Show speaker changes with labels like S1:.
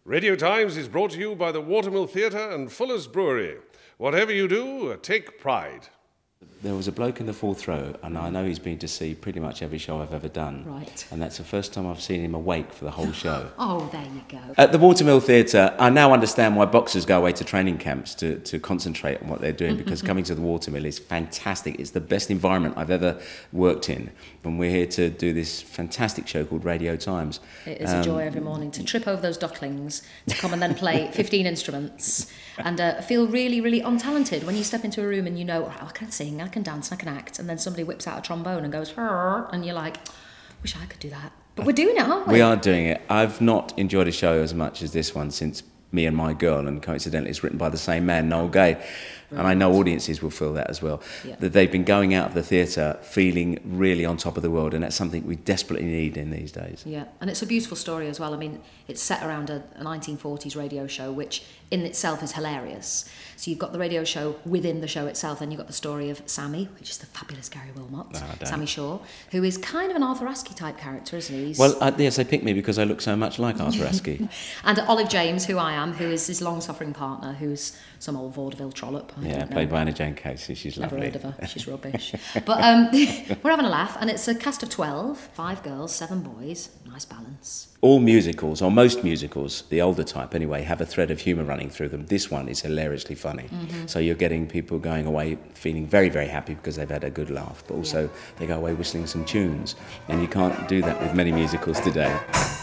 S1: Radio Times is brought to you by the Watermill Theatre and Fuller's Brewery. Whatever you do, take pride.
S2: There was a bloke in the fourth row, and I know he's been to see pretty much every show I've ever done.
S3: Right.
S2: And that's the first time I've seen him awake for the whole show.
S3: Oh, there you go.
S2: At the Watermill Theatre, I now understand why boxers go away to training camps to concentrate on what they're doing, because coming to the Watermill is fantastic. It's the best environment I've ever worked in. And we're here to do this fantastic show called Radio Times.
S3: It is a joy every morning to trip over those ducklings, to come and then play 15 instruments and feel really, really untalented when you step into a room and you know, oh, I can sing, I can dance, I can act, and then somebody whips out a trombone and goes, and you're like, wish I could do that. But we're doing it, aren't we?
S2: We are doing it. I've not enjoyed a show as much as this one since Me and My Girl, and coincidentally it's written by the same man, Noel Gay. And I know audiences will feel that as well.
S3: Yeah.
S2: That they've been going out of the theatre feeling really on top of the world, and that's something we desperately need in these days.
S3: Yeah, and it's a beautiful story as well. I mean, it's set around a 1940s radio show, which in itself is hilarious. So you've got the radio show within the show itself, and you've got the story of Sammy, which is the fabulous Gary Wilmot, Sammy Shaw, who is kind of an Arthur Askey type character, isn't he?
S2: Well, yes, they picked me because I look so much like Arthur Askey.
S3: And Olive James, who I am, who is his long-suffering partner, who's some old vaudeville trollop.
S2: Played by Anna Jane Casey. She's lovely.
S3: Never heard of her. She's rubbish. But we're having a laugh, and it's a cast of 12, 5 girls, 7 boys. Nice balance.
S2: All musicals, or most musicals, the older type anyway, have a thread of humour running through them. This one is hilariously funny. Mm-hmm. So you're getting people going away feeling very, very happy because they've had a good laugh, but also they go away whistling some tunes. And you can't do that with many musicals today.